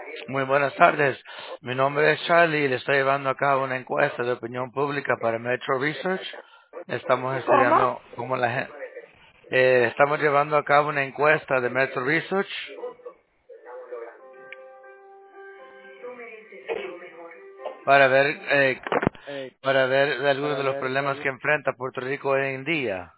Muy buenas tardes. Mi nombre es Charlie y le estoy llevando a cabo una encuesta de opinión pública para Metro Research. Estamos ¿Cómo? estudiando cómo la gente... estamos llevando a cabo una encuesta de Metro Research para ver, para ver algunos de los problemas que enfrenta Puerto Rico hoy en día.